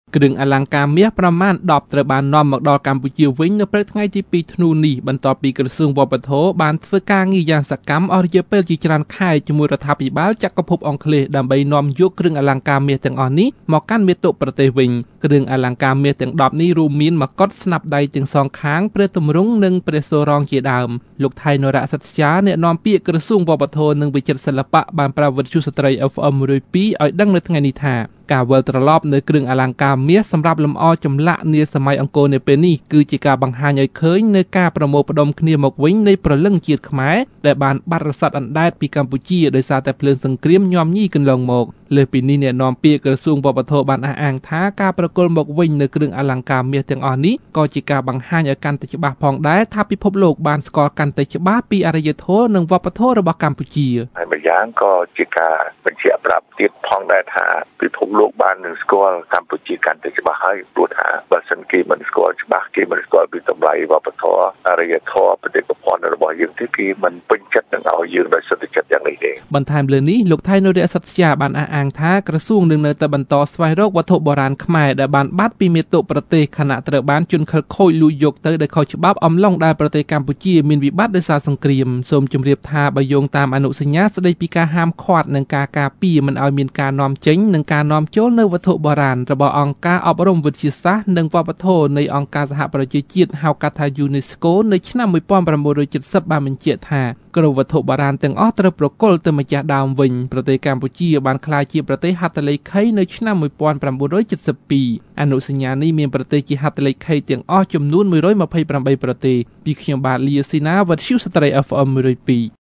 គ្រឿងអលង្ការមាសប្រមាណ10ត្រូវបាននាំមកដល់កម្ពុជាវិញនៅព្រឹកថ្ងៃទី2ធ្នូនេះបន្ទាប់ពីក្រសួងវប្បធម៌បានធ្វើការងារយ៉ាងសកម្មអស់រយៈពេលជាច្រើនខែជាមួយរដ្ឋាភិបាលចក្រភពអង់គ្លេសដើម្បីនាំយកគ្រឿងអលង្ការមាសទាំងអស់នេះមកកាន់មាតុប្រទេសវិញគ្រឿងអលង្ការមាសទាំង10នេះរួមមានមកុដស្នាប់ដៃទាំងសងខាងព្រះទម្រង់និងព្រះសូរងជាដើមលោកថៃនរៈសិទ្ធិអ្នកនាំពាក្យក្រសួងវប្បធម៌និងវិចិត្រសិល្បៈបានប្រាប់វិទ្យុស្ត្រី FM 102ឲ្យដឹងនៅថ្ងៃនេះថាការវិលត្រឡប់នៅគ្រឿងអលង្ការមាសសម្រាប់លម្អចម្លាក់នាសម័យអង្គរនាពេលនេះគឺជាការបង្ហាញឲ្យឃើញនៅការប្រមូលផ្ដុំគ្នាមកវិញនៃព្រលឹងជាតិខ្មែរដែលបានបាត់រស័ព្ទអណ្ដែតពីកម្ពុជាដោយសារតែភ្លើងសង្គ្រាមញោមញីកន្លងមកលើពីនេះអ្នកនាំពាក្យក្រសួងវប្បធម៌បានអះអាងថាការប្រគល់មកវិញនៅគ្រឿងអលង្ការមាសទាំងអស់នេះក៏ជាការបង្ហាញឲ្យកាន់តែច្បាស់ផងដែរថាពិភពលោកបានស្គាល់កាន់តែច្បាស់ពីអរិយធម៌និងវប្បធម៌របស់កម្ពុជាហើយម្យ៉ាងក៏ជាការបញ្ជាក់ប្រាប់ទៀតផងដែរថាពិភពលោកបាននឹងស្គាល់កម្ពុជាកាន់តែច្បាស់ហើយព្រោះថាបើសិនគេមិនស្គាល់ច្បាស់គេមិនស្គាល់ពីតម្លៃវប្បធម៌អរិយធម៌បេតិកភណ្ឌរបស់យើងទេគេមិនពេញចិត្តនឹងឲ្យយើងដោយសន្តិចិត្តយ៉ាងនេះទេបន្ថែមលើនេះលោកថៃនរៈសិទ្ធិបានអះអាងថាក្រសួងនឹងនៅតែបន្តស្វែងរកវត្ថុបុរាណខ្មែរដែលបានបាត់ពីមាតុប្រទេសខណៈត្រូវបានជនខិលខូចលួចយកទៅដោយខុសច្បាប់អំឡុងដែលប្រទេសកម្ពុជាមានវិបត្តិដោយសារសង្គ្រាមសូមជម្រាបថាបើយោងតាមអនុសញ្ញាស្តីពីការហាមឃាត់និងការការពារមិនឲ្យមានការនាំចេញនិងការនាំចូលនៅវត្ថុបុរាណរបស់អង្គការអប់រំវិទ្យាសាស្ត្រនិងវប្បធម៌នៃអង្គការសហប្រជាជាតិហៅកាត់ថា UNESCO នៅឆ្នាំ1970បានបញ្ជាក់ថាគ្រប់វត្ថុបុរាណទាំងអស់ត្រូវប្រគល់ទៅម្ចាស់ដើមវិញប្រទេសកម្ពុជាបានក្លាយជាប្រទេសហត្ថលេខីនៅឆ្នាំ1972អនុសញ្ញានេះមានប្រទេសជាហត្ថលេខីទាំងអស់ចំនួន128ប្រទេសពីខ្ញុំបាទលីស៊ីណាវ៉ាត់ឈូស្ត្រី FM 102